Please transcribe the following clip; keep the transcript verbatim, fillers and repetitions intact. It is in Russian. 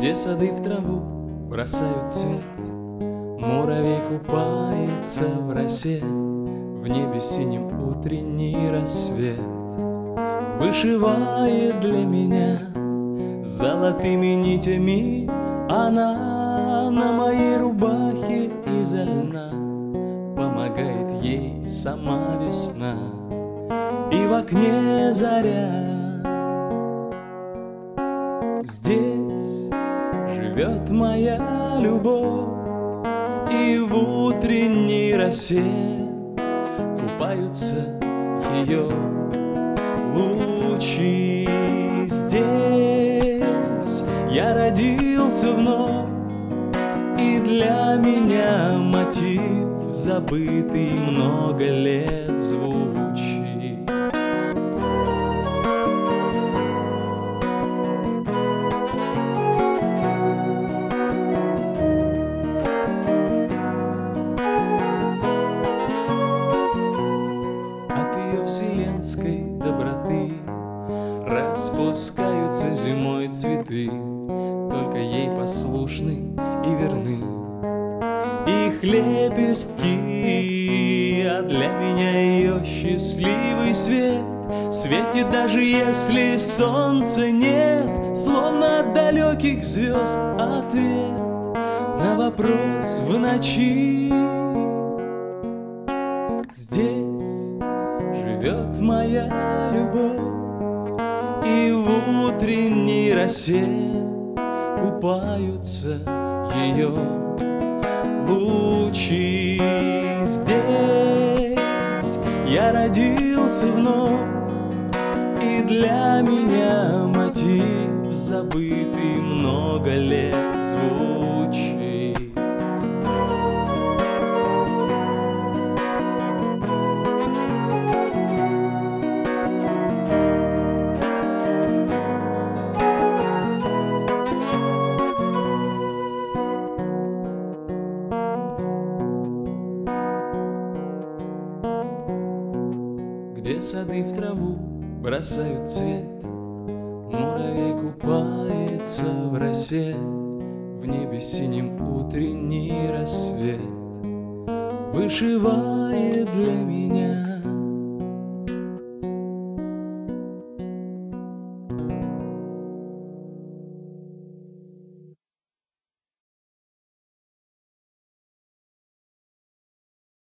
Где сады в траву бросают цвет, муравей купается в росе, в небе синим утренний рассвет вышивает для меня золотыми нитями она на моей рубахе изо льна. Помогает ей сама весна, и в окне заря. Здесь живет моя любовь, и в утренней росе купаются ее лучи. Здесь я родился вновь, и для меня мотив забытый много лет звучит. От ее вселенской доброты распускаются зимой цветы, только ей послушны и верны их лепестки. А для меня ее счастливый свет светит, даже если солнца нет, словно от далеких звезд ответ на вопрос в ночи. Здесь живет моя любовь, и в утренней росе купаются ее лучи. Здесь я родился вновь, и для меня мотив забытый много лет звучит. Где сады в траву бросают цвет, муравей купается в росе, в небе синим утренний рассвет вышивает для меня